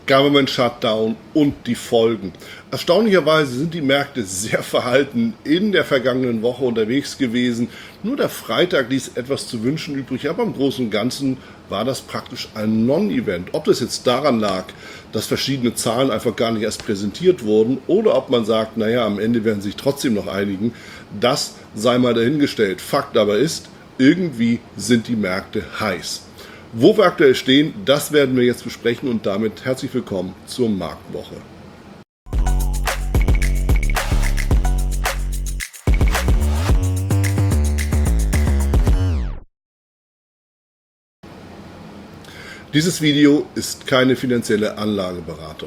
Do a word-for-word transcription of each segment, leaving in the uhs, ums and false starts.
Government Shutdown und die Folgen. Erstaunlicherweise sind die Märkte sehr verhalten in der vergangenen Woche unterwegs gewesen. Nur der Freitag ließ etwas zu wünschen übrig, aber im Großen und Ganzen war das praktisch ein Non-Event. Ob das jetzt daran lag, dass verschiedene Zahlen einfach gar nicht erst präsentiert wurden oder ob man sagt, naja, am Ende werden sie sich trotzdem noch einigen, das sei mal dahingestellt. Fakt aber ist, irgendwie sind die Märkte heiß. Wo wir aktuell stehen, das werden wir jetzt besprechen und damit herzlich willkommen zur Marktwoche. Dieses Video ist keine finanzielle Anlageberatung.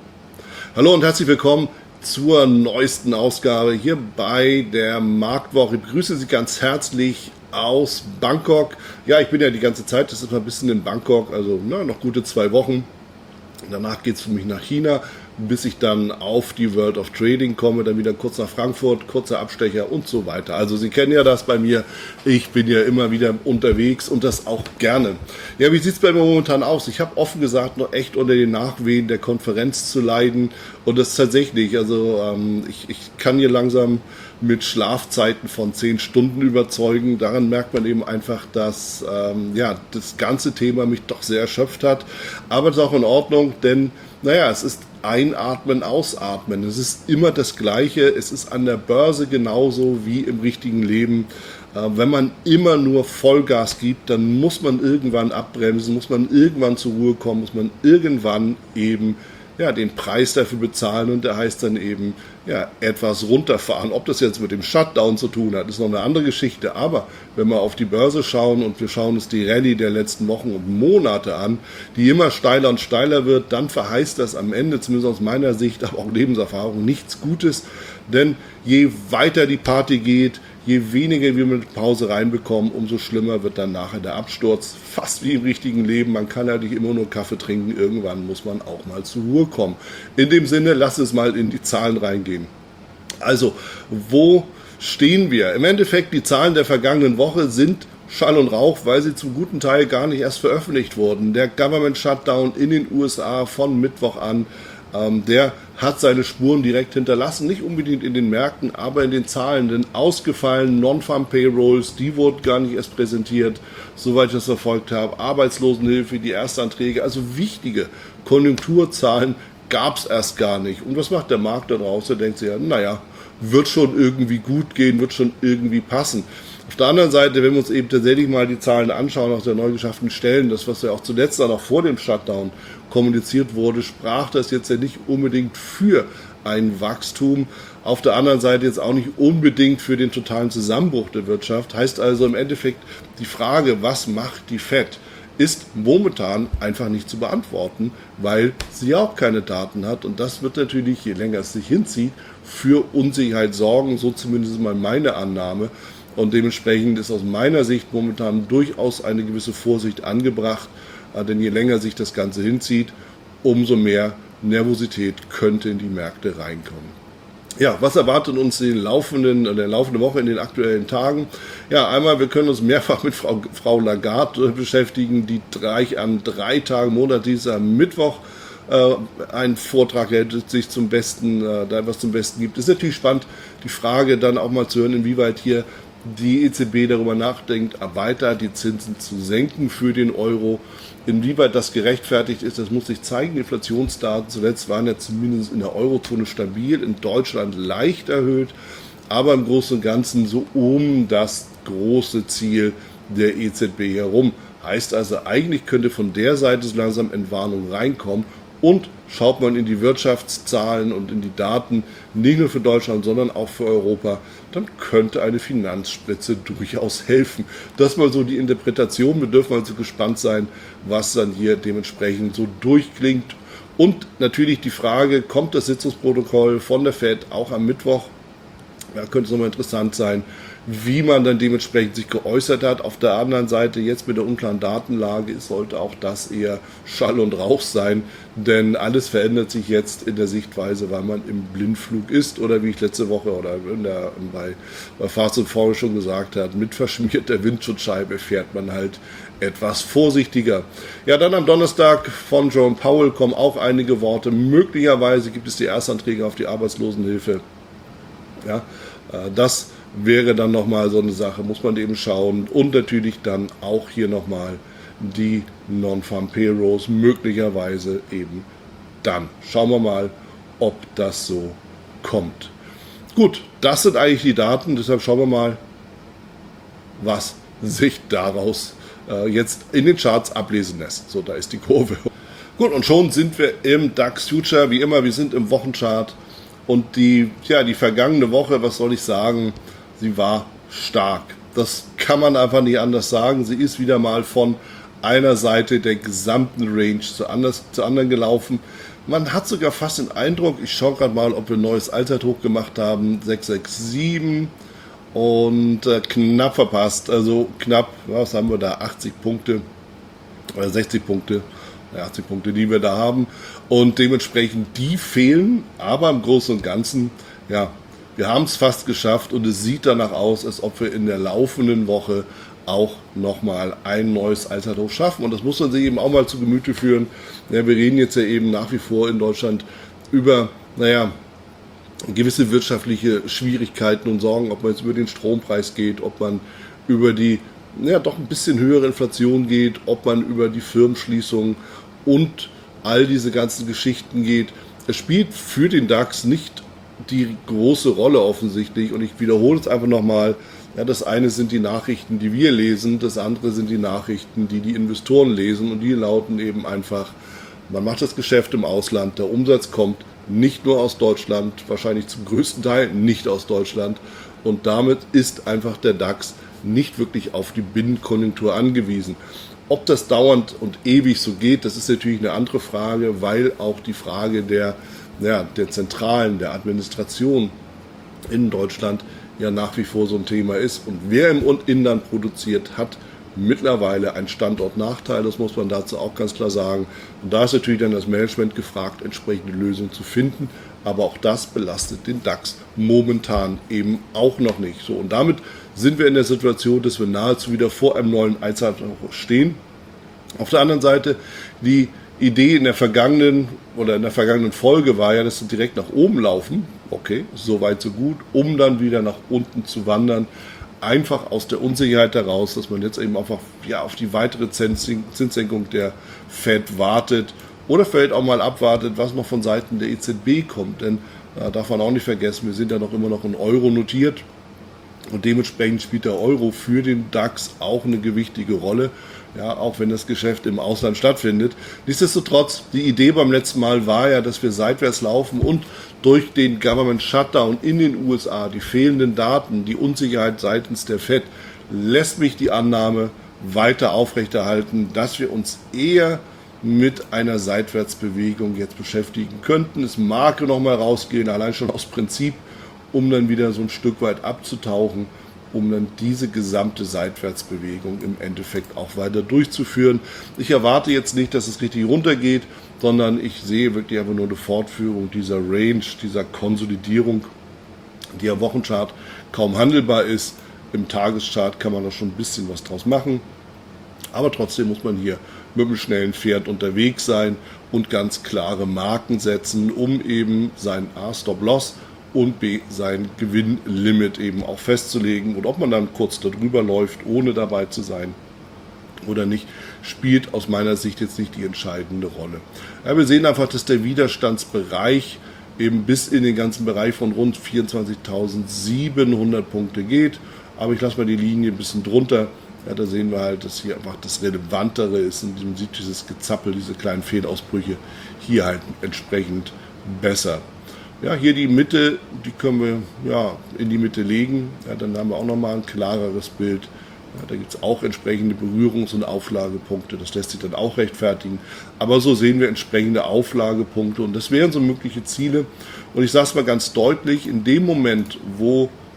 Hallo und herzlich willkommen zur neuesten Ausgabe hier bei der Marktwoche. Ich begrüße Sie ganz herzlich aus Bangkok. Ja, ich bin ja die ganze Zeit, das ist mal ein bisschen in Bangkok, also na, noch gute zwei Wochen. Danach geht es für mich nach China, bis ich dann auf die World of Trading komme, dann wieder kurz nach Frankfurt, kurzer Abstecher und so weiter. Also Sie kennen ja das bei mir, ich bin ja immer wieder unterwegs und das auch gerne. Ja, wie sieht es bei mir momentan aus? Ich habe offen gesagt noch echt unter den Nachwehen der Konferenz zu leiden und das tatsächlich, also ähm, ich, ich kann hier langsam mit Schlafzeiten von zehn Stunden überzeugen. Daran merkt man eben einfach, dass ähm, ja, das ganze Thema mich doch sehr erschöpft hat. Aber es ist auch in Ordnung, denn naja, es ist Einatmen, Ausatmen. Es ist immer das Gleiche. Es ist an der Börse genauso wie im richtigen Leben. Äh, wenn man immer nur Vollgas gibt, dann muss man irgendwann abbremsen, muss man irgendwann zur Ruhe kommen, muss man irgendwann eben ja, den Preis dafür bezahlen und der heißt dann eben ja, etwas runterfahren. Ob das jetzt mit dem Shutdown zu tun hat, ist noch eine andere Geschichte. Aber wenn wir auf die Börse schauen und wir schauen uns die Rallye der letzten Wochen und Monate an, die immer steiler und steiler wird, dann verheißt das am Ende, zumindest aus meiner Sicht, aber auch Lebenserfahrung, nichts Gutes. Denn je weiter die Party geht, je weniger wir mit Pause reinbekommen, umso schlimmer wird dann nachher der Absturz. Fast wie im richtigen Leben. Man kann ja nicht immer nur Kaffee trinken. Irgendwann muss man auch mal zur Ruhe kommen. In dem Sinne, lass es mal in die Zahlen reingehen. Also, wo stehen wir? Im Endeffekt, die Zahlen der vergangenen Woche sind Schall und Rauch, weil sie zum guten Teil gar nicht erst veröffentlicht wurden. Der Government Shutdown in den U S A von Mittwoch an, ähm, der hat seine Spuren direkt hinterlassen, nicht unbedingt in den Märkten, aber in den Zahlen, denn ausgefallen Non-Farm Payrolls, die wurden gar nicht erst präsentiert, soweit ich das verfolgt habe, Arbeitslosenhilfe, die Erstanträge, also wichtige Konjunkturzahlen gab es erst gar nicht. Und was macht der Markt da draußen? Der denkt sich ja, naja, wird schon irgendwie gut gehen, wird schon irgendwie passen. Auf der anderen Seite, wenn wir uns eben tatsächlich mal die Zahlen anschauen aus der neu geschafften Stellen, das, was ja auch zuletzt dann auch vor dem Shutdown kommuniziert wurde, sprach das jetzt ja nicht unbedingt für ein Wachstum. Auf der anderen Seite jetzt auch nicht unbedingt für den totalen Zusammenbruch der Wirtschaft. Heißt also im Endeffekt die Frage, was macht die Fed, ist momentan einfach nicht zu beantworten, weil sie auch keine Daten hat. Und das wird natürlich, je länger es sich hinzieht, für Unsicherheit sorgen, so zumindest mal meine Annahme. Und dementsprechend ist aus meiner Sicht momentan durchaus eine gewisse Vorsicht angebracht, denn je länger sich das Ganze hinzieht, umso mehr Nervosität könnte in die Märkte reinkommen. Ja, was erwartet uns in den laufenden, in der laufenden Woche, in den aktuellen Tagen? Ja, einmal, wir können uns mehrfach mit Frau, Frau Lagarde beschäftigen, die drei, an drei Tagen, Monat, dieser Mittwoch, äh, einen Vortrag hält, sich zum Besten, äh, da etwas zum Besten gibt. Es ist natürlich spannend, die Frage dann auch mal zu hören, inwieweit hier die E Z B darüber nachdenkt, weiter die Zinsen zu senken für den Euro. Inwieweit das gerechtfertigt ist, das muss sich zeigen. Die Inflationsdaten zuletzt waren ja zumindest in der Eurozone stabil, in Deutschland leicht erhöht, aber im Großen und Ganzen so um das große Ziel der E Z B herum. Heißt also, eigentlich könnte von der Seite so langsam Entwarnung reinkommen. Und schaut man in die Wirtschaftszahlen und in die Daten, nicht nur für Deutschland, sondern auch für Europa, dann könnte eine Finanzspritze durchaus helfen. Das mal so die Interpretation. Wir dürfen also gespannt sein, was dann hier dementsprechend so durchklingt. Und natürlich die Frage, kommt das Sitzungsprotokoll von der Fed auch am Mittwoch? Ja, könnte es nochmal interessant sein, wie man dann dementsprechend sich geäußert hat. Auf der anderen Seite, jetzt mit der unklaren Datenlage, sollte auch das eher Schall und Rauch sein, denn alles verändert sich jetzt in der Sichtweise, weil man im Blindflug ist oder wie ich letzte Woche oder in der, bei, bei Fast and Furious schon gesagt habe, mit verschmierter Windschutzscheibe fährt man halt etwas vorsichtiger. Ja, dann am Donnerstag von Jerome Powell kommen auch einige Worte. Möglicherweise gibt es die Erstanträge auf die Arbeitslosenhilfe. Ja, das wäre dann nochmal so eine Sache, muss man eben schauen. Und natürlich dann auch hier nochmal die Non-Farm Payrolls, möglicherweise eben dann. Schauen wir mal, ob das so kommt. Gut, das sind eigentlich die Daten, deshalb schauen wir mal, was sich daraus äh, jetzt in den Charts ablesen lässt. So, da ist die Kurve. Gut, und schon sind wir im DAX Future, wie immer, wir sind im Wochenchart. Und die, ja, die vergangene Woche, was soll ich sagen, sie war stark. Das kann man einfach nicht anders sagen. Sie ist wieder mal von einer Seite der gesamten Range zu, anders, zu anderen gelaufen. Man hat sogar fast den Eindruck, ich schaue gerade mal, ob wir ein neues Allzeithoch gemacht haben, sechs sechs sieben und äh, knapp verpasst. Also knapp, was haben wir da, achtzig Punkte oder sechzig Punkte. achtzig Punkte, die wir da haben, und dementsprechend die fehlen, aber im Großen und Ganzen, ja, wir haben es fast geschafft und es sieht danach aus, als ob wir in der laufenden Woche auch nochmal ein neues Allzeithoch schaffen, und das muss man sich eben auch mal zu Gemüte führen. Ja, wir reden jetzt ja eben nach wie vor in Deutschland über, naja, gewisse wirtschaftliche Schwierigkeiten und Sorgen, ob man jetzt über den Strompreis geht, ob man über die ja, doch ein bisschen höhere Inflation geht, ob man über die Firmenschließung und all diese ganzen Geschichten geht. Es spielt für den DAX nicht die große Rolle offensichtlich, und ich wiederhole es einfach nochmal. Ja, das eine sind die Nachrichten, die wir lesen, das andere sind die Nachrichten, die die Investoren lesen, und die lauten eben einfach, man macht das Geschäft im Ausland, der Umsatz kommt nicht nur aus Deutschland, wahrscheinlich zum größten Teil nicht aus Deutschland, und damit ist einfach der DAX nicht wirklich auf die Binnenkonjunktur angewiesen. Ob das dauernd und ewig so geht, das ist natürlich eine andere Frage, weil auch die Frage der, ja, der Zentralen, der Administration in Deutschland ja nach wie vor so ein Thema ist. Und wer im Inland produziert, hat mittlerweile einen Standortnachteil, das muss man dazu auch ganz klar sagen. Und da ist natürlich dann das Management gefragt, entsprechende Lösungen zu finden. Aber auch das belastet den DAX momentan eben auch noch nicht. So, und damit sind wir in der Situation, dass wir nahezu wieder vor einem neuen Allzeithoch stehen. Auf der anderen Seite, die Idee in der vergangenen oder in der vergangenen Folge war ja, dass sie direkt nach oben laufen. Okay, so weit, so gut, um dann wieder nach unten zu wandern. Einfach aus der Unsicherheit heraus, dass man jetzt eben einfach ja, auf die weitere Zinssenkung der Fed wartet oder vielleicht auch mal abwartet, was noch von Seiten der E Z B kommt. Denn da darf man auch nicht vergessen, wir sind ja noch immer noch in Euro notiert. Und dementsprechend spielt der Euro für den DAX auch eine gewichtige Rolle, ja, auch wenn das Geschäft im Ausland stattfindet. Nichtsdestotrotz, die Idee beim letzten Mal war ja, dass wir seitwärts laufen, und durch den Government Shutdown in den U S A, die fehlenden Daten, die Unsicherheit seitens der Fed, lässt mich die Annahme weiter aufrechterhalten, dass wir uns eher mit einer Seitwärtsbewegung jetzt beschäftigen könnten. Es mag noch mal rausgehen, allein schon aus Prinzip, um dann wieder so ein Stück weit abzutauchen, um dann diese gesamte Seitwärtsbewegung im Endeffekt auch weiter durchzuführen. Ich erwarte jetzt nicht, dass es richtig runtergeht, sondern ich sehe wirklich einfach nur eine Fortführung dieser Range, dieser Konsolidierung, die am Wochenchart kaum handelbar ist. Im Tageschart kann man da schon ein bisschen was draus machen, aber trotzdem muss man hier mit einem schnellen Pferd unterwegs sein und ganz klare Marken setzen, um eben sein A Stop-Loss und B sein Gewinnlimit eben auch festzulegen. Und ob man dann kurz darüber läuft, ohne dabei zu sein oder nicht, spielt aus meiner Sicht jetzt nicht die entscheidende Rolle. Ja, wir sehen einfach, dass der Widerstandsbereich eben bis in den ganzen Bereich von rund vierundzwanzigtausendsiebenhundert Punkte geht. Aber ich lasse mal die Linie ein bisschen drunter. Ja, da sehen wir halt, dass hier einfach das Relevantere ist, und man sieht dieses Gezappel, diese kleinen Fehlausbrüche hier halt entsprechend besser. Ja, hier die Mitte, die können wir ja in die Mitte legen. Ja, dann haben wir auch nochmal ein klareres Bild. Ja, da gibt es auch entsprechende Berührungs- und Auflagepunkte. Das lässt sich dann auch rechtfertigen. Aber so sehen wir entsprechende Auflagepunkte, und das wären so mögliche Ziele. Und ich sage es mal ganz deutlich, in dem Moment, wo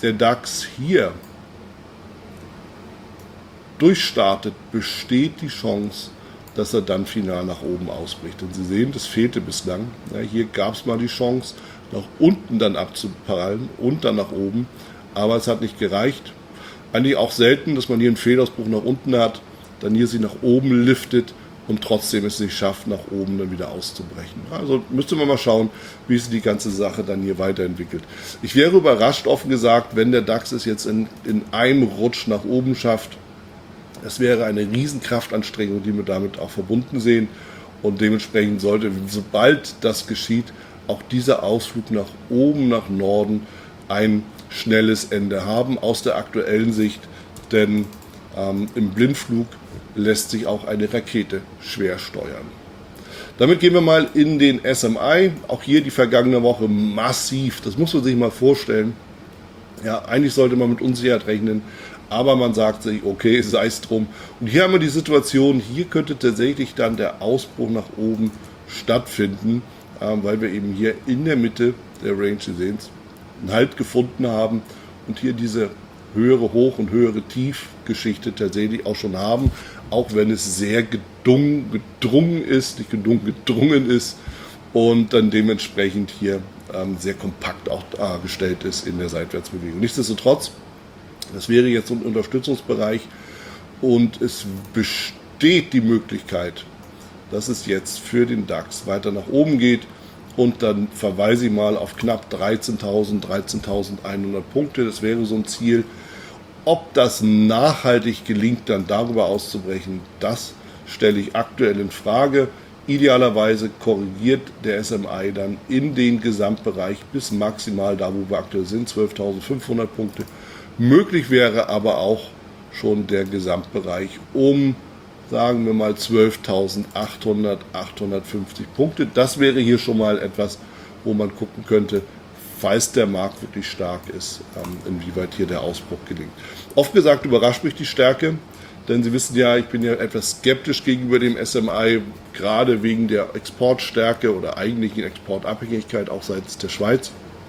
der DAX hier durchstartet, besteht die Chance, dass er dann final nach oben ausbricht. Und Sie sehen, das fehlte bislang. Ja, hier gab es mal die Chance, nach unten dann abzuprallen und dann nach oben, aber es hat nicht gereicht. Eigentlich auch selten, dass man hier einen Fehlausbruch nach unten hat, dann hier sich nach oben liftet und trotzdem es nicht schafft, nach oben dann wieder auszubrechen. Also müsste man mal schauen, wie sich die ganze Sache dann hier weiterentwickelt. Ich wäre überrascht, offen gesagt, wenn der DAX es jetzt in, in einem Rutsch nach oben schafft. Es wäre eine Riesenkraftanstrengung, die wir damit auch verbunden sehen. Und dementsprechend sollte, sobald das geschieht, auch dieser Ausflug nach oben, nach Norden ein schnelles Ende haben aus der aktuellen Sicht. Denn ähm, im Blindflug lässt sich auch eine Rakete schwer steuern. Damit gehen wir mal in den S M I. Auch hier die vergangene Woche massiv. Das muss man sich mal vorstellen. Ja, eigentlich sollte man mit Unsicherheit rechnen. Aber man sagt sich, okay, sei es drum. Und hier haben wir die Situation, hier könnte tatsächlich dann der Ausbruch nach oben stattfinden, äh, weil wir eben hier in der Mitte der Range, Sie sehen es, einen Halt gefunden haben und hier diese höhere Hoch- und höhere Tief-Geschichte tatsächlich auch schon haben, auch wenn es sehr gedungen, gedrungen ist, nicht gedungen, gedrungen ist und dann dementsprechend hier ähm, sehr kompakt auch dargestellt ist in der Seitwärtsbewegung. Nichtsdestotrotz, das wäre jetzt so ein Unterstützungsbereich und es besteht die Möglichkeit, dass es jetzt für den DAX weiter nach oben geht und dann verweise ich mal auf knapp dreizehntausend, dreizehntausendeinhundert Punkte. Das wäre so ein Ziel. Ob das nachhaltig gelingt, dann darüber auszubrechen, das stelle ich aktuell in Frage. Idealerweise korrigiert der S M I dann in den Gesamtbereich bis maximal da, wo wir aktuell sind, zwölftausendfünfhundert Punkte. Möglich wäre aber auch schon der Gesamtbereich um, sagen wir mal, zwölftausendachthundert, achthundertfünfzig Punkte. Das wäre hier schon mal etwas, wo man gucken könnte, falls der Markt wirklich stark ist, inwieweit hier der Ausbruch gelingt. Oft gesagt überrascht mich die Stärke, denn Sie wissen ja, ich bin ja etwas skeptisch gegenüber dem S M I, gerade wegen der Exportstärke oder eigentlichen Exportabhängigkeit auch seitens der Schweiz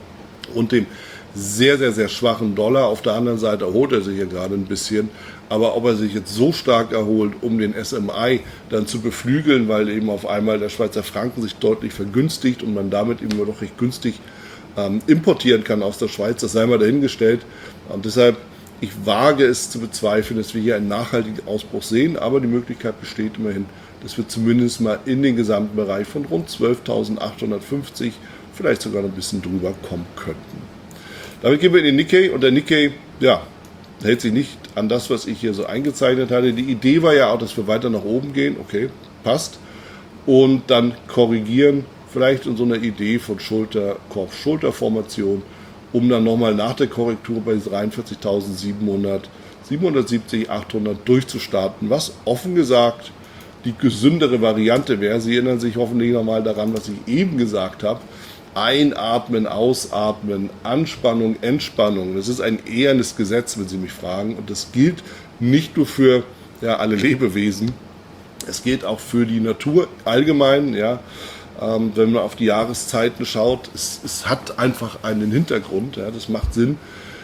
und dem sehr, sehr, sehr schwachen Dollar. Auf der anderen Seite erholt er sich ja gerade ein bisschen. Aber ob er sich jetzt so stark erholt, um den S M I dann zu beflügeln, weil eben auf einmal der Schweizer Franken sich deutlich vergünstigt und man damit eben nur noch recht günstig ähm, importieren kann aus der Schweiz, das sei mal dahingestellt. Und deshalb, ich wage es zu bezweifeln, dass wir hier einen nachhaltigen Ausbruch sehen. Aber die Möglichkeit besteht immerhin, dass wir zumindest mal in den gesamten Bereich von rund zwölftausendachthundertfünfzig, vielleicht sogar noch ein bisschen drüber kommen könnten. Damit gehen wir in den Nikkei und der Nikkei, ja, hält sich nicht an das, was ich hier so eingezeichnet hatte. Die Idee war ja auch, dass wir weiter nach oben gehen, okay, passt, und dann korrigieren, vielleicht in so einer Idee von Schulter, Kopf-Schulter-Formation, um dann nochmal nach der Korrektur bei dreiundvierzigtausendsiebenhundert, siebenhundertsiebzig, achthundert durchzustarten, was offen gesagt die gesündere Variante wäre. Sie erinnern sich hoffentlich nochmal daran, was ich eben gesagt habe. Einatmen, ausatmen, Anspannung, Entspannung. Das ist ein ehernes Gesetz, wenn Sie mich fragen. Und das gilt nicht nur für ja, alle Lebewesen, es gilt auch für die Natur allgemein. Ja. Ähm, wenn man auf die Jahreszeiten schaut, es, es hat einfach einen Hintergrund, ja, das macht Sinn.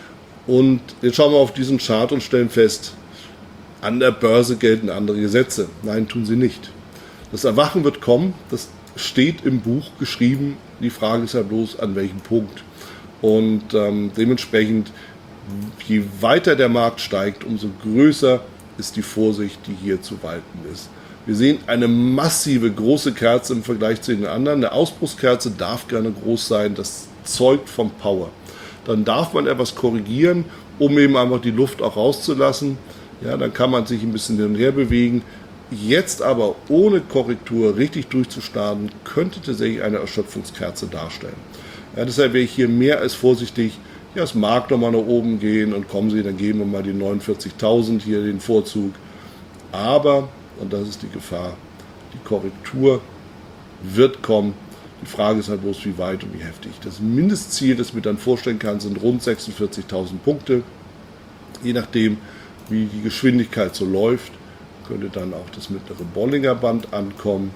Und jetzt schauen wir auf diesen Chart und stellen fest, an der Börse gelten andere Gesetze. Nein, tun sie nicht. Das Erwachen wird kommen, das steht im Buch geschrieben. Die Frage ist ja bloß, an welchem Punkt. Und ähm, dementsprechend, je weiter der Markt steigt, umso größer ist die Vorsicht, die hier zu walten ist. Wir sehen eine massive große Kerze im Vergleich zu den anderen. Eine Ausbruchskerze darf gerne groß sein, das zeugt von Power. Dann darf man etwas korrigieren, um eben einfach die Luft auch rauszulassen. Ja, dann kann man sich ein bisschen hin und her bewegen. Jetzt aber ohne Korrektur richtig durchzustarten, könnte tatsächlich eine Erschöpfungskerze darstellen. Ja, deshalb wäre ich hier mehr als vorsichtig. Ja, es mag noch mal nach oben gehen und kommen Sie, dann geben wir mal die neunundvierzigtausend hier den Vorzug. Aber, und das ist die Gefahr, die Korrektur wird kommen. Die Frage ist halt bloß, wie weit und wie heftig. Das Mindestziel, das ich mir dann vorstellen kann, sind rund sechsundvierzigtausend Punkte. Je nachdem, wie die Geschwindigkeit so läuft, könnte dann auch das mittlere Bollinger Band ankommen.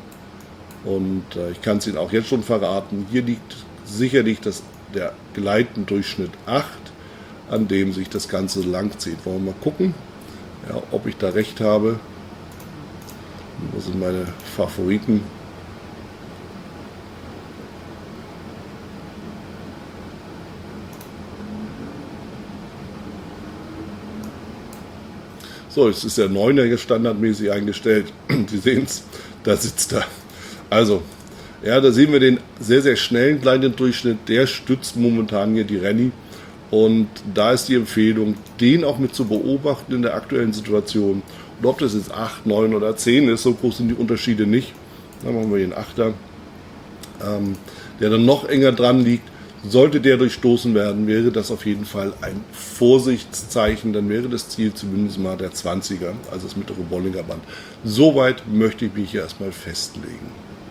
Und äh, ich kann es Ihnen auch jetzt schon verraten, hier liegt sicherlich das, der Gleitendurchschnitt acht. an dem sich das Ganze lang zieht. Wollen wir mal gucken, ja, ob ich da recht habe. Wo sind meine Favoriten? So, jetzt ist der Neuner hier standardmäßig eingestellt. Sie sehen es, da sitzt er. Also, ja, da sehen wir den sehr, sehr schnellen kleinen Durchschnitt. Der stützt momentan hier die Rallye. Und da ist die Empfehlung, den auch mit zu beobachten in der aktuellen Situation. Und ob das jetzt acht, neun oder zehn ist, so groß sind die Unterschiede nicht. Dann machen wir hier einen Achter, ähm, der dann noch enger dran liegt. Sollte der durchstoßen werden, wäre das auf jeden Fall ein Vorsichtszeichen. Dann wäre das Ziel zumindest mal der zwanziger, also das mittlere Bollinger Band. Soweit möchte ich mich hier erstmal festlegen.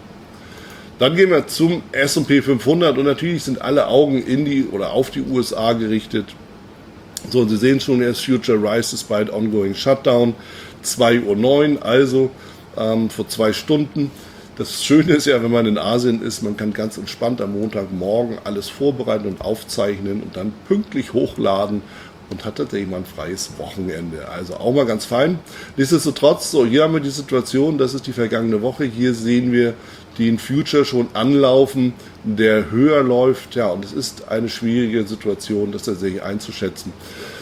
Dann gehen wir zum S und P fünfhundert und natürlich sind alle Augen in die oder auf die U S A gerichtet. So, und Sie sehen schon, er ist Future Rise despite ongoing Shutdown, zwei Uhr neun, also ähm, vor zwei Stunden. Das Schöne ist ja, wenn man in Asien ist, man kann ganz entspannt am Montagmorgen alles vorbereiten und aufzeichnen und dann pünktlich hochladen und hat tatsächlich mal ein freies Wochenende. Also auch mal ganz fein. Nichtsdestotrotz, so hier haben wir die Situation, das ist die vergangene Woche. Hier sehen wir den Future schon anlaufen, der höher läuft. Ja, und es ist eine schwierige Situation, das tatsächlich einzuschätzen.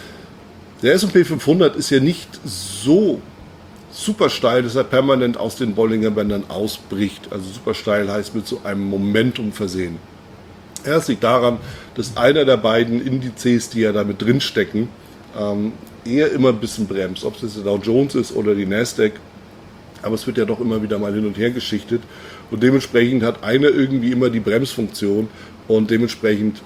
Der S und P fünfhundert ist ja nicht so super steil, dass er permanent aus den Bollinger Bändern ausbricht. Also super steil heißt mit so einem Momentum versehen. Ja, es liegt daran, dass einer der beiden Indizes, die ja da mit drin stecken, ähm, eher immer ein bisschen bremst. Ob es jetzt der Dow Jones ist oder die Nasdaq. Aber es wird ja doch immer wieder mal hin und her geschichtet. Und dementsprechend hat einer irgendwie immer die Bremsfunktion. Und dementsprechend,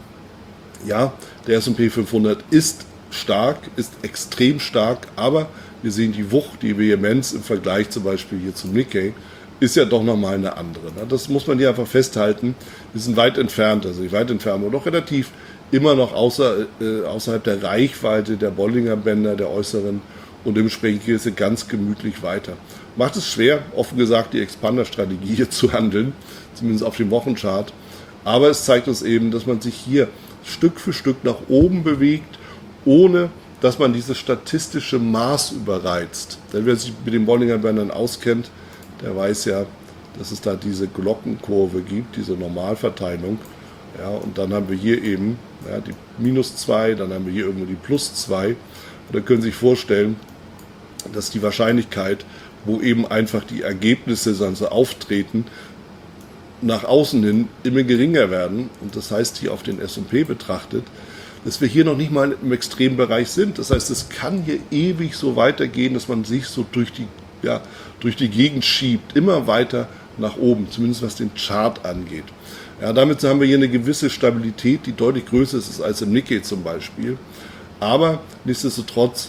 ja, der S und P fünfhundert ist stark, ist extrem stark, aber wir sehen die Wucht, die Vehemenz im Vergleich zum Beispiel hier zum Nikkei, ist ja doch nochmal eine andere. Das muss man hier einfach festhalten. Wir sind weit entfernt, also nicht weit entfernt, aber doch relativ immer noch außer, äh, außerhalb der Reichweite der Bollinger Bänder, der äußeren, und dementsprechend geht es ganz gemütlich weiter. Macht es schwer, offen gesagt, die Expander-Strategie hier zu handeln, zumindest auf dem Wochenchart. Aber es zeigt uns eben, dass man sich hier Stück für Stück nach oben bewegt, ohne dass man dieses statistische Maß überreizt. Denn wer sich mit den Bollinger Bändern auskennt, der weiß ja, dass es da diese Glockenkurve gibt, diese Normalverteilung. Ja, und dann haben wir hier eben ja, die minus zwei, dann haben wir hier irgendwo die plus zwei. Und dann können Sie sich vorstellen, dass die Wahrscheinlichkeit, wo eben einfach die Ergebnisse dann so auftreten, nach außen hin immer geringer werden. Und das heißt hier auf den S und P betrachtet, dass wir hier noch nicht mal im Extrembereich sind. Das heißt, es kann hier ewig so weitergehen, dass man sich so durch die, ja, durch die Gegend schiebt, immer weiter nach oben, zumindest was den Chart angeht. Ja, damit haben wir hier eine gewisse Stabilität, die deutlich größer ist als im Nikkei zum Beispiel. Aber nichtsdestotrotz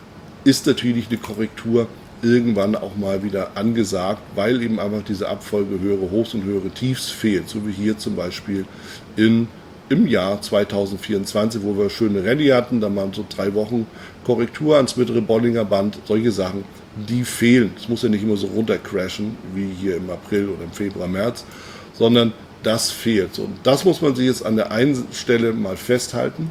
ist natürlich eine Korrektur irgendwann auch mal wieder angesagt, weil eben einfach diese Abfolge höhere Hochs und höhere Tiefs fehlt, so wie hier zum Beispiel in im Jahr zweitausendvierundzwanzig, wo wir schöne Rallye hatten, dann waren so drei Wochen Korrektur ans mittlere Bollinger Band, solche Sachen, die fehlen. Es muss ja nicht immer so runtercrashen, wie hier im April oder im Februar, März, sondern das fehlt. Und das muss man sich jetzt an der einen Stelle mal festhalten.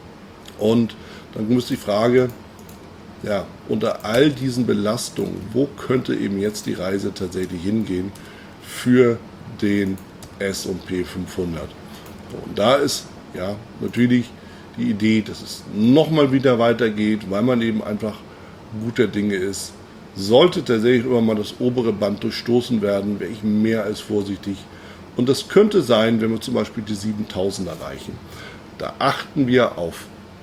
Und dann ist die Frage, ja, unter all diesen Belastungen, wo könnte eben jetzt die Reise tatsächlich hingehen für den S und P fünfhundert? Und da ist ja natürlich die Idee, dass es nochmal wieder weitergeht, weil man eben einfach guter Dinge ist. Sollte tatsächlich immer mal das obere Band durchstoßen werden, wäre ich mehr als vorsichtig. Und das könnte sein, wenn wir zum Beispiel die siebentausend erreichen. Da achten wir auf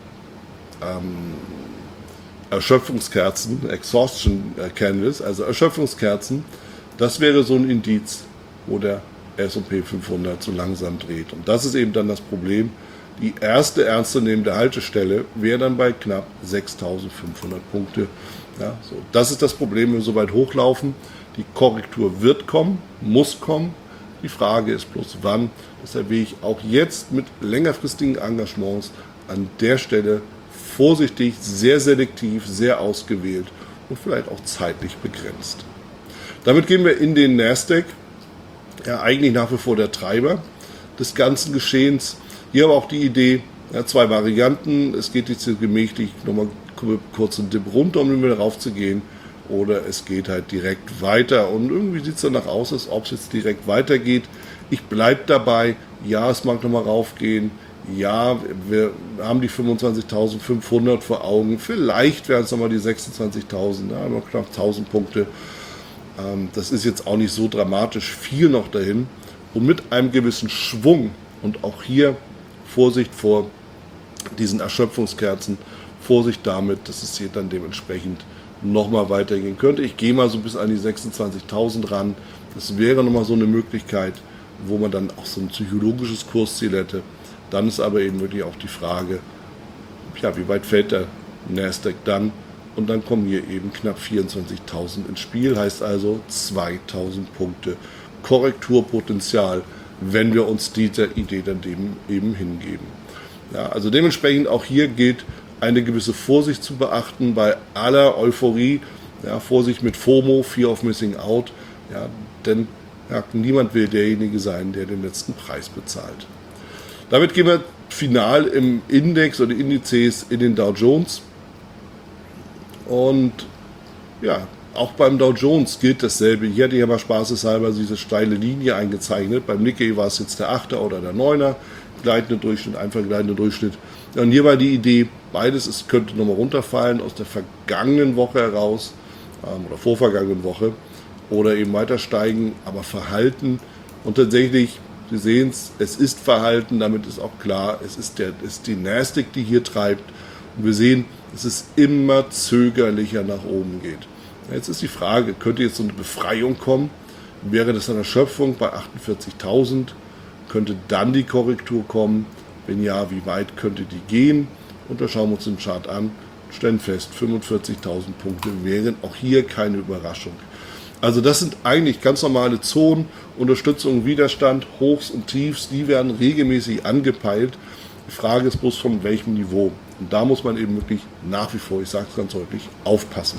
ähm, Erschöpfungskerzen, Exhaustion Candles, also Erschöpfungskerzen. Das wäre so ein Indiz, wo der S und P fünfhundert so langsam dreht. Und das ist eben dann das Problem. Die erste ernstzunehmende Haltestelle wäre dann bei knapp sechstausendfünfhundert Punkte. Ja, so. Das ist das Problem, wenn wir so weit hochlaufen. Die Korrektur wird kommen, muss kommen. Die Frage ist bloß wann. Deshalb will ich auch jetzt mit längerfristigen Engagements an der Stelle vorsichtig, sehr selektiv, sehr ausgewählt und vielleicht auch zeitlich begrenzt. Damit gehen wir in den Nasdaq. Ja, eigentlich nach wie vor der Treiber des ganzen Geschehens. Hier aber auch die Idee, Ja, zwei Varianten. Es geht jetzt hier gemächlich nochmal kurz einen Dip runter, um wieder raufzugehen. Oder es geht halt direkt weiter. Und irgendwie sieht es danach aus, als ob es jetzt direkt weitergeht. Ich bleibe dabei. Ja, es mag nochmal raufgehen. Ja, wir haben die fünfundzwanzigtausendfünfhundert vor Augen. Vielleicht werden es nochmal die sechsundzwanzigtausend. Ja, noch knapp tausend Punkte. Ähm, das ist jetzt auch nicht so dramatisch. Viel noch dahin. Und mit einem gewissen Schwung. Und auch hier Vorsicht vor diesen Erschöpfungskerzen. Vorsicht damit, dass es hier dann dementsprechend nochmal weitergehen könnte. Ich gehe mal so bis an die sechsundzwanzigtausend ran. Das wäre nochmal so eine Möglichkeit, wo man dann auch so ein psychologisches Kursziel hätte. Dann ist aber eben wirklich auch die Frage, ja, wie weit fällt der Nasdaq dann? Und dann kommen hier eben knapp vierundzwanzigtausend ins Spiel. Heißt also zweitausend Punkte Korrekturpotenzial, wenn wir uns dieser Idee dann eben, eben hingeben. Ja, also dementsprechend auch hier gilt eine gewisse Vorsicht zu beachten bei aller Euphorie. Ja, Vorsicht mit FOMO, Fear of Missing Out. Ja, denn ja, niemand will derjenige sein, der den letzten Preis bezahlt. Damit gehen wir final im Index oder Indizes in den Dow Jones. Und ja, auch beim Dow Jones gilt dasselbe. Hier hatte ich aber spaßeshalber diese steile Linie eingezeichnet. Beim Nikkei war es jetzt der Achter oder der Neuner. Gleitender Durchschnitt, einfach gleitender Durchschnitt. Und hier war die Idee, beides es könnte nochmal runterfallen aus der vergangenen Woche heraus ähm, oder vorvergangenen Woche oder eben weiter steigen, aber Verhalten. Und tatsächlich, Sie sehen es, es ist Verhalten, damit ist auch klar, es ist, der, es ist die Nasdaq, die hier treibt. Und wir sehen, dass es immer zögerlicher nach oben geht. Jetzt ist die Frage, könnte jetzt so eine Befreiung kommen? Wäre das eine Erschöpfung bei achtundvierzigtausend? Könnte dann die Korrektur kommen? Wenn ja, wie weit könnte die gehen? Und da schauen wir uns den Chart an, stellen fest, fünfundvierzigtausend Punkte wären auch hier keine Überraschung. Also das sind eigentlich ganz normale Zonen, Unterstützung, Widerstand, Hochs und Tiefs, die werden regelmäßig angepeilt. Die Frage ist bloß von welchem Niveau. Und da muss man eben wirklich nach wie vor, ich sage es ganz deutlich, aufpassen.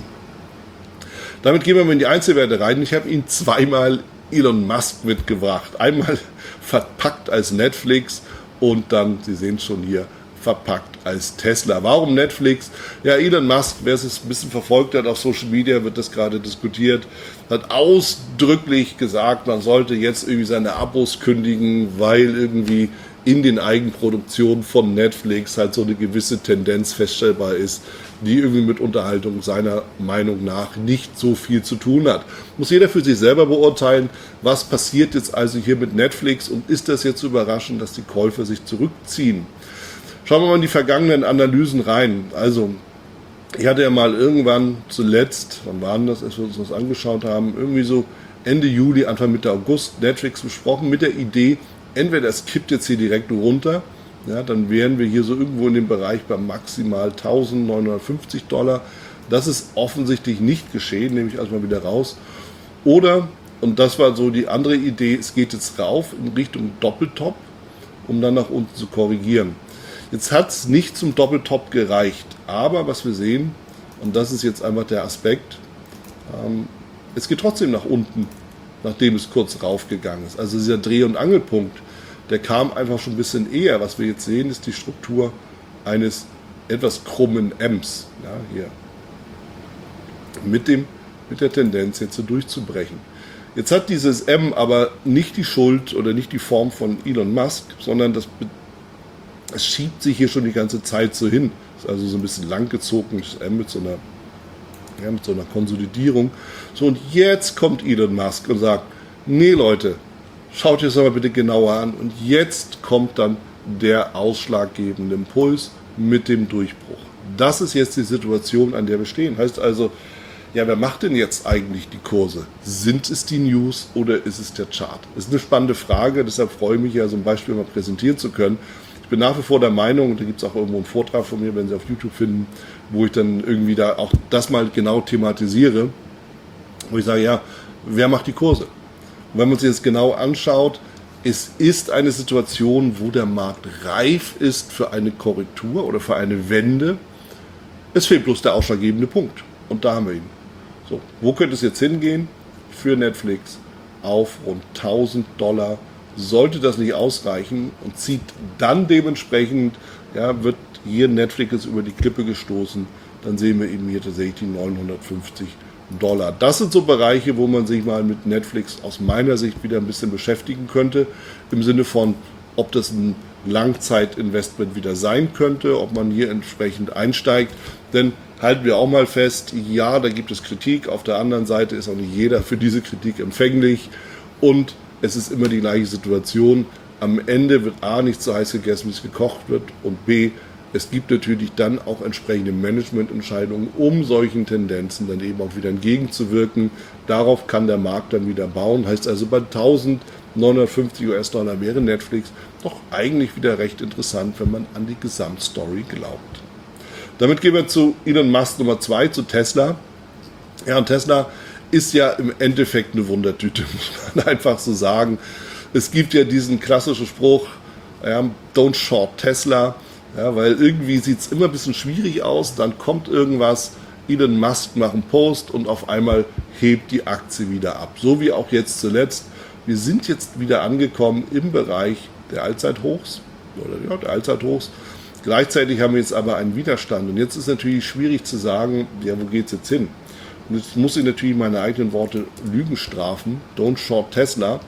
Damit gehen wir mal in die Einzelwerte rein. Ich habe Ihnen zweimal Elon Musk mitgebracht. Einmal verpackt als Netflix und dann, Sie sehen es schon hier, verpackt als Tesla. Warum Netflix? Ja, Elon Musk, wer es ein bisschen verfolgt hat auf Social Media, wird das gerade diskutiert, hat ausdrücklich gesagt, man sollte jetzt irgendwie seine Abos kündigen, weil irgendwie in den Eigenproduktionen von Netflix halt so eine gewisse Tendenz feststellbar ist, die irgendwie mit Unterhaltung seiner Meinung nach nicht so viel zu tun hat. Muss jeder für sich selber beurteilen, was passiert jetzt also hier mit Netflix und ist das jetzt überraschend, dass die Käufer sich zurückziehen? Schauen wir mal in die vergangenen Analysen rein. Also, ich hatte ja mal irgendwann zuletzt, wann war denn das, als wir uns das angeschaut haben, irgendwie so Ende Juli, Anfang Mitte August Netflix besprochen mit der Idee, entweder es kippt jetzt hier direkt runter, ja, dann wären wir hier so irgendwo in dem Bereich bei maximal eintausendneunhundertfünfzig Dollar. Das ist offensichtlich nicht geschehen, nehme ich also mal wieder raus. Oder, und das war so die andere Idee, es geht jetzt rauf in Richtung Doppeltop, um dann nach unten zu korrigieren. Jetzt hat es nicht zum Doppeltop gereicht, aber was wir sehen, und das ist jetzt einfach der Aspekt, ähm, es geht trotzdem nach unten, nachdem es kurz raufgegangen ist. Also dieser Dreh- und Angelpunkt, der kam einfach schon ein bisschen eher. Was wir jetzt sehen, ist die Struktur eines etwas krummen Ms, ja, hier, mit, dem, mit der Tendenz jetzt so durchzubrechen. Jetzt hat dieses M aber nicht die Schuld oder nicht die Form von Elon Musk, sondern das es schiebt sich hier schon die ganze Zeit so hin. Das ist also so ein bisschen langgezogenes M mit so einer, ja, mit so einer Konsolidierung. So, und jetzt kommt Elon Musk und sagt, nee Leute, schaut euch das mal bitte genauer an. Und jetzt kommt dann der ausschlaggebende Impuls mit dem Durchbruch. Das ist jetzt die Situation, an der wir stehen. Heißt also, ja, wer macht denn jetzt eigentlich die Kurse? Sind es die News oder ist es der Chart? Das ist eine spannende Frage, deshalb freue ich mich ja, so ein Beispiel mal präsentieren zu können. Ich bin nach wie vor der Meinung, und da gibt es auch irgendwo einen Vortrag von mir, wenn Sie auf YouTube finden, wo ich dann irgendwie da auch das mal genau thematisiere, wo ich sage, ja, wer macht die Kurse? Und wenn man sich das genau anschaut, es ist eine Situation, wo der Markt reif ist für eine Korrektur oder für eine Wende. Es fehlt bloß der ausschlaggebende Punkt. Und da haben wir ihn. So, wo könnte es jetzt hingehen? Für Netflix auf rund tausend Dollar. Sollte das nicht ausreichen und zieht dann dementsprechend, ja, wird hier Netflix über die Klippe gestoßen, dann sehen wir eben hier tatsächlich die neunhundertfünfzig Dollar. Das sind so Bereiche, wo man sich mal mit Netflix aus meiner Sicht wieder ein bisschen beschäftigen könnte, im Sinne von, ob das ein Langzeitinvestment wieder sein könnte, ob man hier entsprechend einsteigt. Denn halten wir auch mal fest, ja, da gibt es Kritik, auf der anderen Seite ist auch nicht jeder für diese Kritik empfänglich und es ist immer die gleiche Situation. Am Ende wird A, nicht so heiß gegessen, wie es gekocht wird und B, es gibt natürlich dann auch entsprechende Managemententscheidungen, um solchen Tendenzen dann eben auch wieder entgegenzuwirken. Darauf kann der Markt dann wieder bauen. Heißt also, bei eintausendneunhundertfünfzig US-Dollar wäre Netflix doch eigentlich wieder recht interessant, wenn man an die Gesamtstory glaubt. Damit gehen wir zu Elon Musk Nummer zwei, zu Tesla. Ja, und Tesla ist ja im Endeffekt eine Wundertüte, muss man einfach so sagen. Es gibt ja diesen klassischen Spruch, ja, don't short Tesla. Ja, weil irgendwie sieht es immer ein bisschen schwierig aus, dann kommt irgendwas, Elon Musk macht einen Post und auf einmal hebt die Aktie wieder ab. So wie auch jetzt zuletzt. Wir sind jetzt wieder angekommen im Bereich der Allzeithochs, oder ja, der Allzeithochs. Gleichzeitig haben wir jetzt aber einen Widerstand und jetzt ist natürlich schwierig zu sagen, ja, wo geht es jetzt hin? Und jetzt muss ich natürlich meine eigenen Worte Lügen strafen, don't short Tesla.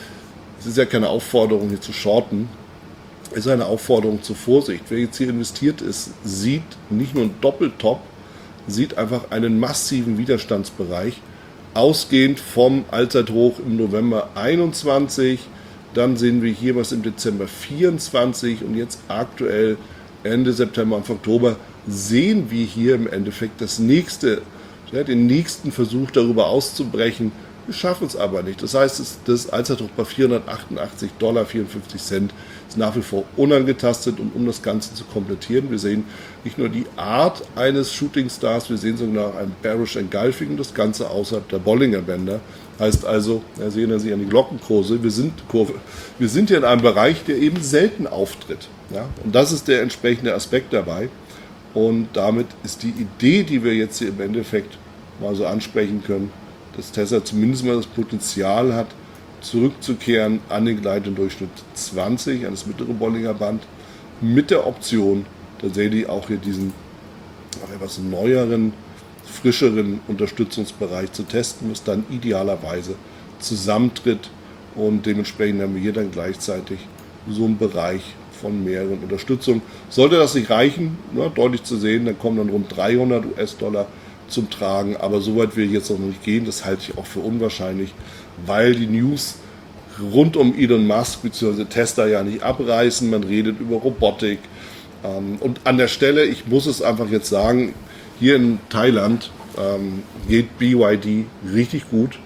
Es ist ja keine Aufforderung hier zu shorten, ist eine Aufforderung zur Vorsicht. Wer jetzt hier investiert ist, sieht nicht nur einen Doppeltop, sieht einfach einen massiven Widerstandsbereich, ausgehend vom Allzeithoch im November einundzwanzig, dann sehen wir hier was im Dezember vierundzwanzig und jetzt aktuell Ende September, Anfang Oktober sehen wir hier im Endeffekt das nächste, ja, den nächsten Versuch darüber auszubrechen. Wir schaffen es aber nicht. Das heißt, das Allzeithoch bei vierhundertachtundachtzig Dollar vierundfünfzig Cent ist nach wie vor unangetastet. Und um das Ganze zu komplettieren, wir sehen nicht nur die Art eines Shooting Stars, wir sehen sogar ein Bearish Engulfing, das Ganze außerhalb der Bollinger Bänder. Heißt also, da sehen Sie an die Glockenkurse, wir sind, Kurve, wir sind hier in einem Bereich, der eben selten auftritt. Ja? Und das ist der entsprechende Aspekt dabei. Und damit ist die Idee, die wir jetzt hier im Endeffekt mal so ansprechen können, dass Tesla zumindest mal das Potenzial hat, zurückzukehren an den gleitenden Durchschnitt zwanzig, an das mittlere Bollinger Band, mit der Option, tatsächlich auch hier diesen auch etwas neueren, frischeren Unterstützungsbereich zu testen, was dann idealerweise zusammentritt und dementsprechend haben wir hier dann gleichzeitig so einen Bereich von mehreren Unterstützungen. Sollte das nicht reichen, ne, deutlich zu sehen, dann kommen dann rund dreihundert US-Dollar zum Tragen, aber so weit will ich jetzt noch nicht gehen, das halte ich auch für unwahrscheinlich, weil die News rund um Elon Musk bzw. Tesla ja nicht abreißen, man redet über Robotik ähm, und an der Stelle, ich muss es einfach jetzt sagen, hier in Thailand ähm, geht B Y D richtig gut.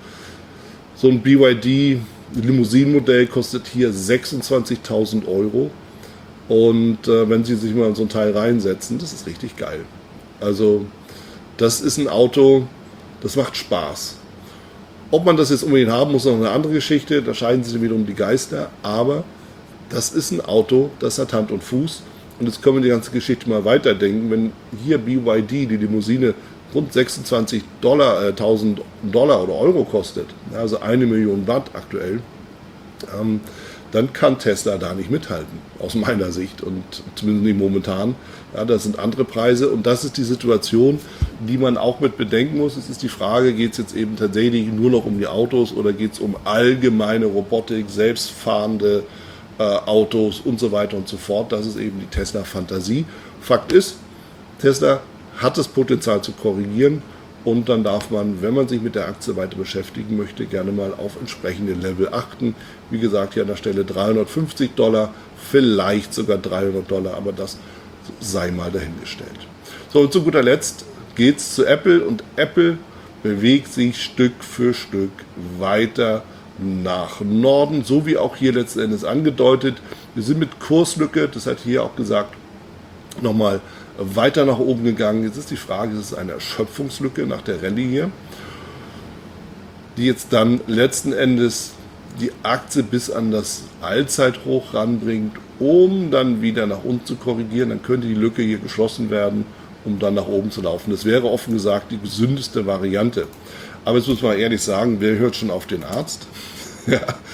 So ein B Y D Limousinenmodell kostet hier sechsundzwanzigtausend Euro und äh, wenn Sie sich mal in so ein Teil reinsetzen, das ist richtig geil. Also das ist ein Auto, das macht Spaß. Ob man das jetzt unbedingt haben muss, ist noch eine andere Geschichte, da scheiden sich wiederum die Geister, aber das ist ein Auto, das hat Hand und Fuß und jetzt können wir die ganze Geschichte mal weiterdenken, wenn hier B Y D, die Limousine, rund sechsundzwanzigtausend Dollar oder Euro kostet, also eine Million Watt aktuell, ähm, dann kann Tesla da nicht mithalten, aus meiner Sicht und zumindest nicht momentan. Ja, das sind andere Preise und das ist die Situation, die man auch mit bedenken muss. Es ist die Frage, geht es jetzt eben tatsächlich nur noch um die Autos oder geht es um allgemeine Robotik, selbstfahrende äh, Autos und so weiter und so fort. Das ist eben die Tesla-Fantasie. Fakt ist, Tesla hat das Potenzial zu korrigieren und dann darf man, wenn man sich mit der Aktie weiter beschäftigen möchte, gerne mal auf entsprechende Level achten. Wie gesagt, hier an der Stelle dreihundertfünfzig Dollar, vielleicht sogar dreihundert Dollar, aber das sei mal dahingestellt. So, und zu guter Letzt geht es zu Apple und Apple bewegt sich Stück für Stück weiter nach Norden, so wie auch hier letzten Endes angedeutet. Wir sind mit Kurslücke, das hat hier auch gesagt, nochmal weiter nach oben gegangen. Jetzt ist die Frage, ist es eine Erschöpfungslücke nach der Rallye hier, die jetzt dann letzten Endes die Aktie bis an das Allzeithoch ranbringt, um dann wieder nach unten zu korrigieren. Dann könnte die Lücke hier geschlossen werden, um dann nach oben zu laufen. Das wäre offen gesagt die gesündeste Variante. Aber jetzt muss man ehrlich sagen, wer hört schon auf den Arzt? Ja.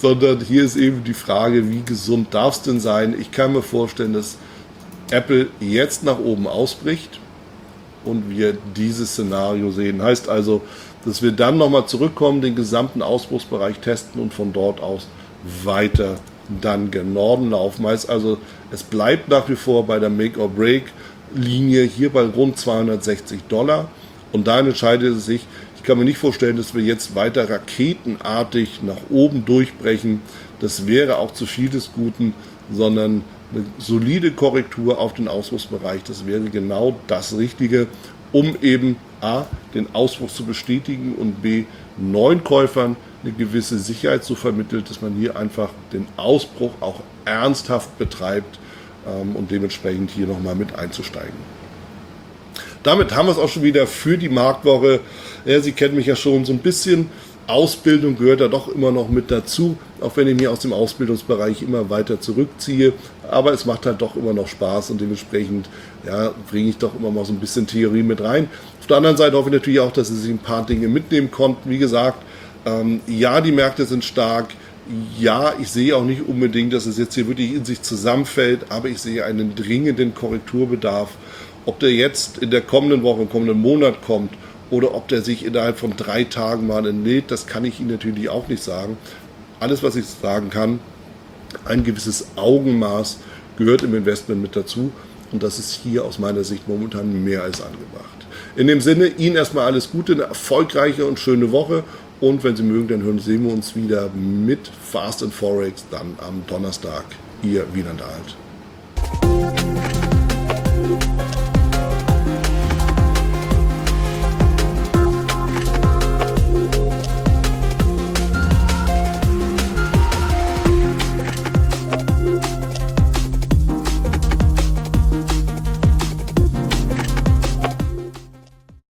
sondern hier ist eben die Frage, wie gesund darf es denn sein? Ich kann mir vorstellen, dass Apple jetzt nach oben ausbricht und wir dieses Szenario sehen. Heißt also, dass wir dann nochmal zurückkommen, den gesamten Ausbruchsbereich testen und von dort aus weiter dann gen Norden laufen. Heißt also, es bleibt nach wie vor bei der Make-or-Break-Linie hier bei rund zweihundertsechzig Dollar. Und da entscheidet es sich, ich kann mir nicht vorstellen, dass wir jetzt weiter raketenartig nach oben durchbrechen. Das wäre auch zu viel des Guten, sondern eine solide Korrektur auf den Ausbruchsbereich. Das wäre genau das Richtige, um eben A, den Ausbruch zu bestätigen und B, neuen Käufern eine gewisse Sicherheit zu vermitteln, dass man hier einfach den Ausbruch auch ernsthaft betreibt ähm, und dementsprechend hier nochmal mit einzusteigen. Damit haben wir es auch schon wieder für die Marktwoche. Ja, Sie kennen mich ja schon so ein bisschen. Ausbildung gehört da doch immer noch mit dazu, auch wenn ich mich aus dem Ausbildungsbereich immer weiter zurückziehe. Aber es macht halt doch immer noch Spaß und dementsprechend ja, bringe ich doch immer mal so ein bisschen Theorie mit rein. Auf der anderen Seite hoffe ich natürlich auch, dass Sie sich ein paar Dinge mitnehmen konnten. Wie gesagt, ähm, ja, die Märkte sind stark. Ja, ich sehe auch nicht unbedingt, dass es jetzt hier wirklich in sich zusammenfällt, aber ich sehe einen dringenden Korrekturbedarf. Ob der jetzt in der kommenden Woche, im kommenden Monat kommt oder ob der sich innerhalb von drei Tagen mal entlädt, das kann ich Ihnen natürlich auch nicht sagen. Alles, was ich sagen kann, ein gewisses Augenmaß gehört im Investment mit dazu und das ist hier aus meiner Sicht momentan mehr als angebracht. In dem Sinne, Ihnen erstmal alles Gute, eine erfolgreiche und schöne Woche und wenn Sie mögen, dann hören sehen wir uns wieder mit Fast and Forex dann am Donnerstag. Ihr Wieland Alt.